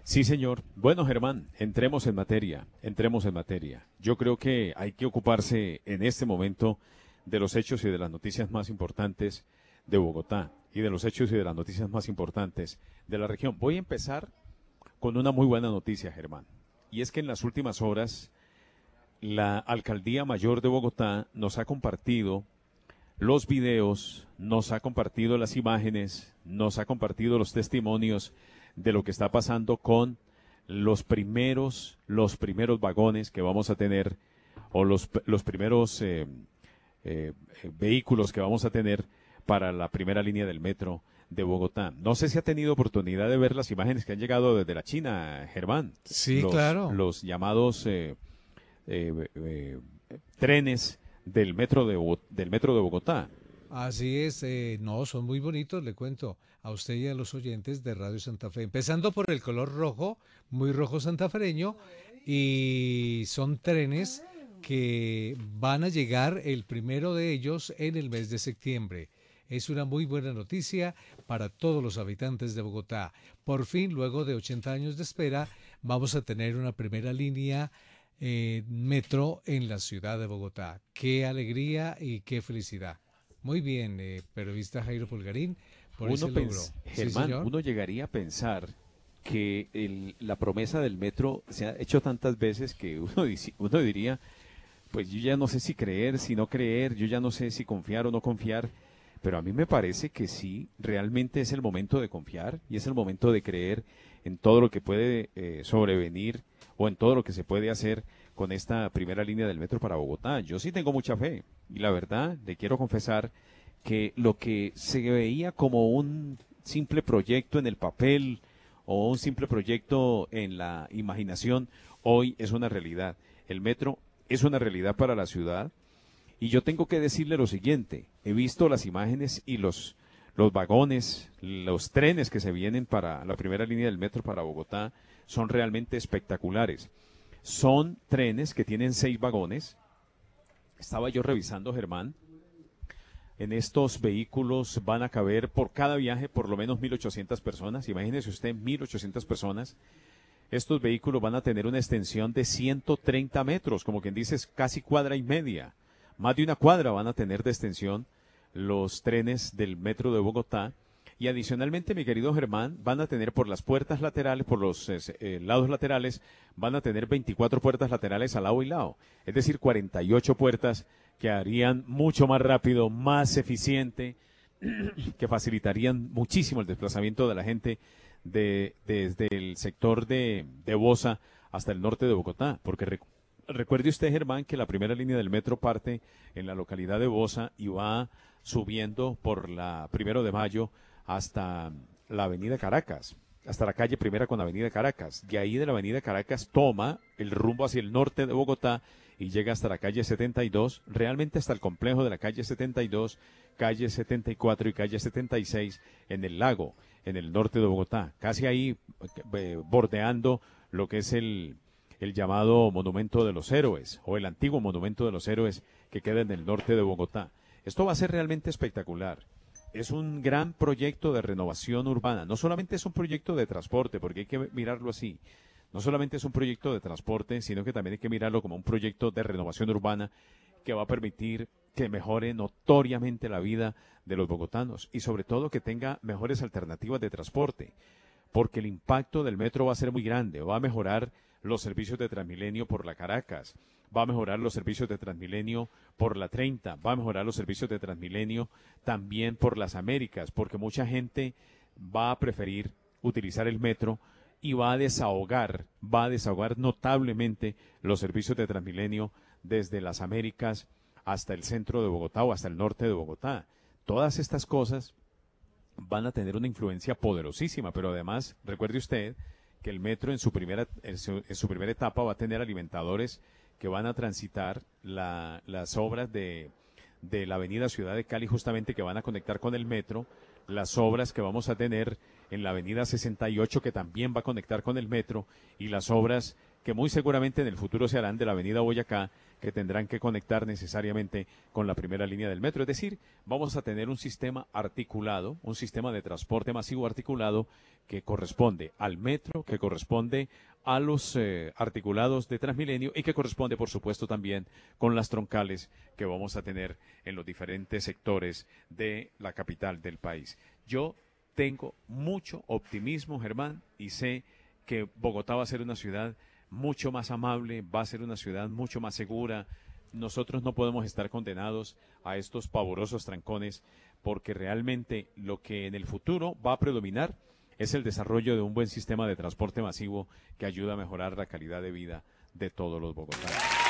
Sí, señor. Bueno, Germán, entremos en materia, entremos en materia. Yo creo que hay que ocuparse en este momento de los hechos y de las noticias más importantes de Bogotá y de los hechos y de las noticias más importantes de la región. Voy a empezar con una muy buena noticia, Germán. Y es que en las últimas horas la Alcaldía Mayor de Bogotá nos ha compartido los videos, nos ha compartido las imágenes, nos ha compartido los testimonios de lo que está pasando con los primeros vagones que vamos a tener o los primeros vehículos que vamos a tener para la primera línea del metro de Bogotá. No sé si ha tenido oportunidad de ver las imágenes que han llegado desde la China, Germán. Sí, claro. Los llamados trenes del metro de Bogotá. Así es, no, son muy bonitos, le cuento a usted y a los oyentes de Radio Santa Fe. Empezando por el color rojo, muy rojo santafereño, y son trenes que van a llegar el primero de ellos en el mes de septiembre. Es una muy buena noticia para todos los habitantes de Bogotá. Por fin, luego de 80 años de espera, vamos a tener una primera línea metro en la ciudad de Bogotá. Qué alegría y qué felicidad. Muy bien, periodista Jairo Pulgarín, por ese logro. Germán, Sí, uno llegaría a pensar que la promesa del metro se ha hecho tantas veces que uno diría, pues yo ya no sé si creer, si no creer, yo ya no sé si confiar o no confiar, pero a mí me parece que sí, realmente es el momento de confiar y es el momento de creer en todo lo que puede sobrevenir o en todo lo que se puede hacer con esta primera línea del metro para Bogotá. Yo sí tengo mucha fe y la verdad, le quiero confesar que lo que se veía como un simple proyecto en el papel o un simple proyecto en la imaginación, hoy es una realidad. El metro es una realidad para la ciudad y yo tengo que decirle lo siguiente, he visto las imágenes y los vagones, los trenes que se vienen para la primera línea del metro para Bogotá son realmente espectaculares. Son trenes que tienen 6 vagones. Estaba yo revisando, Germán. En estos vehículos van a caber por cada viaje por lo menos 1.800 personas. Imagínese usted, 1.800 personas. Estos vehículos van a tener una extensión de 130 metros, como quien dice, es casi cuadra y media. Más de una cuadra van a tener de extensión los trenes del metro de Bogotá. Y adicionalmente, mi querido Germán, van a tener por las puertas laterales, por los lados laterales, van a tener 24 puertas laterales a lado y lado. Es decir, 48 puertas que harían mucho más rápido, más eficiente, que facilitarían muchísimo el desplazamiento de la gente desde el sector de Bosa hasta el norte de Bogotá. Porque recuerde usted, Germán, que la primera línea del metro parte en la localidad de Bosa y va subiendo por la 1 de Mayo hasta la avenida Caracas, hasta la calle Primera con la avenida Caracas. De ahí de la avenida Caracas toma el rumbo hacia el norte de Bogotá y llega hasta la calle 72, realmente hasta el complejo de la calle 72, calle 74 y calle 76 en el lago, en el norte de Bogotá, casi ahí bordeando lo que es el llamado Monumento de los Héroes o el antiguo Monumento de los Héroes que queda en el norte de Bogotá. Esto va a ser realmente espectacular. Es un gran proyecto de renovación urbana. No solamente es un proyecto de transporte, porque hay que mirarlo así. No solamente es un proyecto de transporte, sino que también hay que mirarlo como un proyecto de renovación urbana que va a permitir que mejore notoriamente la vida de los bogotanos y sobre todo que tenga mejores alternativas de transporte, porque el impacto del metro va a ser muy grande. Va a mejorar los servicios de Transmilenio por la Caracas, va a mejorar los servicios de Transmilenio por la 30, va a mejorar los servicios de Transmilenio también por las Américas, porque mucha gente va a preferir utilizar el metro y va a desahogar notablemente los servicios de Transmilenio desde las Américas hasta el centro de Bogotá o hasta el norte de Bogotá. Todas estas cosas van a tener una influencia poderosísima, pero además, recuerde usted que el metro en su primera etapa va a tener alimentadores que van a transitar las obras de la avenida Ciudad de Cali, justamente que van a conectar con el metro, las obras que vamos a tener en la avenida 68 que también va a conectar con el metro y las obras que muy seguramente en el futuro se harán de la avenida Boyacá que tendrán que conectar necesariamente con la primera línea del metro. Es decir, vamos a tener un sistema articulado, un sistema de transporte masivo articulado que corresponde al metro, que corresponde a los articulados de Transmilenio y que corresponde, por supuesto, también con las troncales que vamos a tener en los diferentes sectores de la capital del país. Yo tengo mucho optimismo, Germán, y sé que Bogotá va a ser una ciudad mucho más amable, va a ser una ciudad mucho más segura. Nosotros no podemos estar condenados a estos pavorosos trancones, porque realmente lo que en el futuro va a predominar es el desarrollo de un buen sistema de transporte masivo que ayuda a mejorar la calidad de vida de todos los bogotanos.